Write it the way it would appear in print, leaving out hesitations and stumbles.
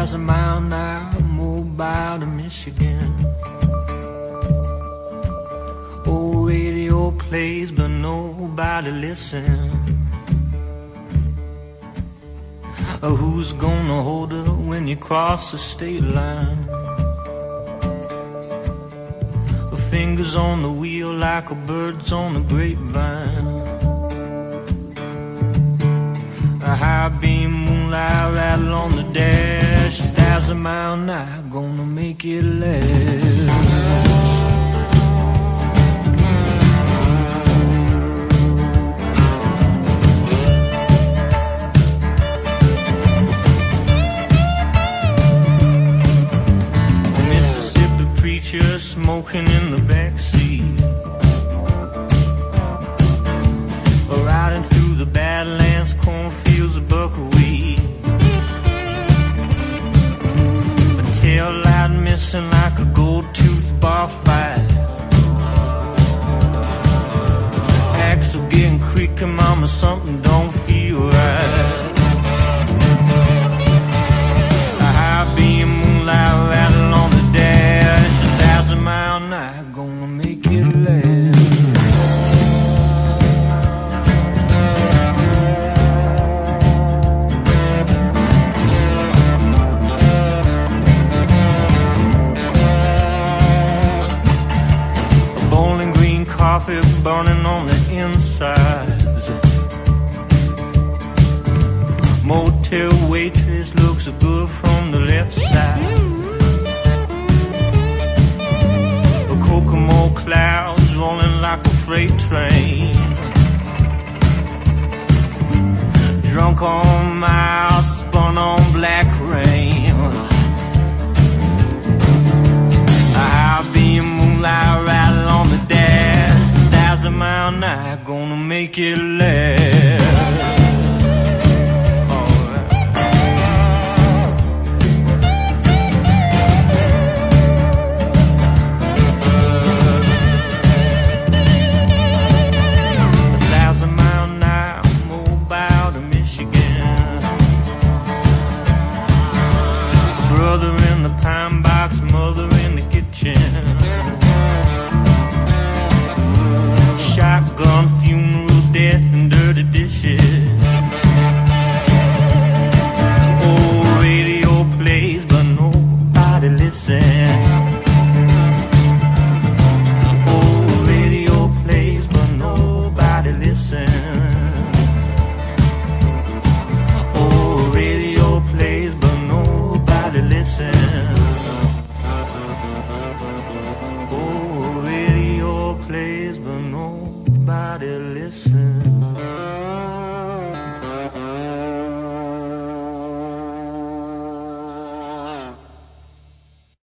1,000 mile an hour mobile to Michigan. Old radio plays but nobody listens. Who's gonna hold her when you cross the state line? Her fingers on the wheel like a bird's on the grapevine. A high beam moonlight rattle on the dash. 1,000 mile an hour gonna make it last. Smoking in the backseat, riding through the Badlands, cornfields of buckwheat. A tail light missing like a gold-toothed bar fight. Axle getting creaky, mama, something don't feel right. A high beam moonlight rattle on the dash. 1,000 mile an hour gonna make it last. A Bowling Green coffee burning on the insides. Motel waitress looks so good from the left side. Kokomo clouds rolling like a freight train. Drunk on miles, spun on black rain. A high beam moonlight rattle on the dash. 1,000 mile an hour gonna make it last. Brother in the pine box, mother in the kitchen. Shotgun, funeral, death, and dirty dishes. Old radio plays, but nobody listens. Old radio plays, but nobody listens. Old radio plays, but nobody listen. Oh, radio plays, but nobody listens.